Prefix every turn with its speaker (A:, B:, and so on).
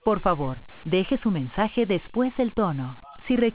A: Por favor, deje su mensaje después del tono. Si requiere